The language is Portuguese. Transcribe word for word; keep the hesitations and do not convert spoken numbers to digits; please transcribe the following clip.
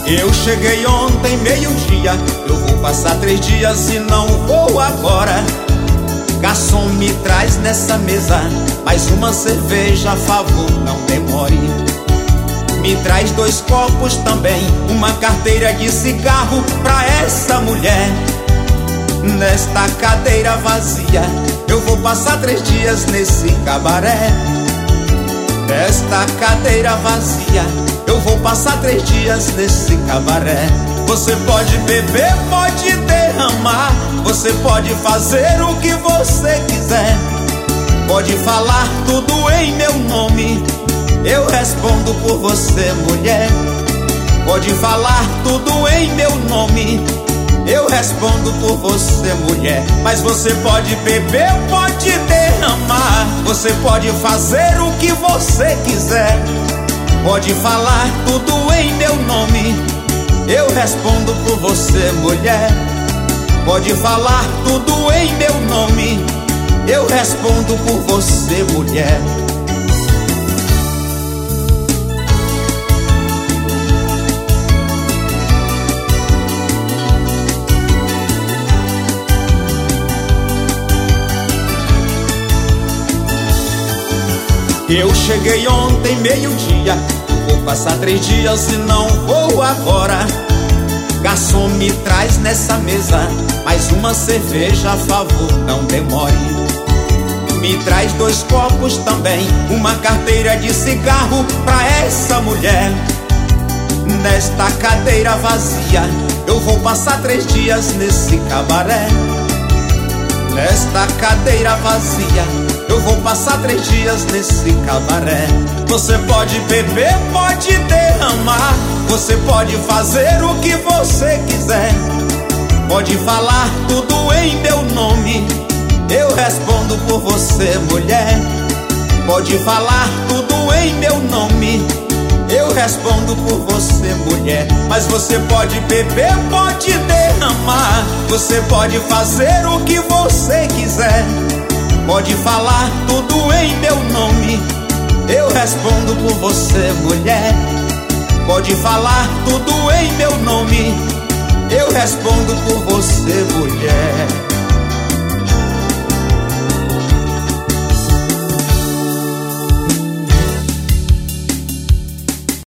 Eu cheguei ontem, meio-dia. Eu vou passar três dias e não vou agora. Garçom, me traz nessa mesa mais uma cerveja, a favor, não demore. Me traz dois copos também, uma carteira de cigarro pra essa mulher. Nesta cadeira vazia eu vou passar três dias nesse cabaré. Nesta cadeira vazia eu vou passar três dias nesse cabaré. Você pode beber, pode derramar, você pode fazer o que você quiser. Pode falar tudo em meu nome, eu respondo por você, mulher. Pode falar tudo em meu nome, eu respondo por você, mulher. Mas você pode beber, pode derramar, você pode fazer o que você quiser. Pode falar tudo em meu nome, eu respondo por você, mulher. Pode falar tudo em meu nome, eu respondo por você, mulher. Eu cheguei ontem, meio-dia. Vou passar três dias e não vou agora. Garçom, me traz nessa mesa mais uma cerveja, a favor, não demore. Me traz dois copos também, uma carteira de cigarro pra essa mulher. Nesta cadeira vazia eu vou passar três dias nesse cabaré. Nesta cadeira vazia eu vou passar três dias nesse cabaré. Você pode beber, pode derramar, você pode fazer o que você quiser. Pode falar tudo em meu nome, eu respondo por você, mulher. Pode falar tudo em meu nome, eu respondo por você, mulher. Mas você pode beber, pode derramar, você pode fazer o que você quiser. Pode falar tudo em meu nome, eu respondo por você, mulher. Pode falar tudo em meu nome, eu respondo por você, mulher.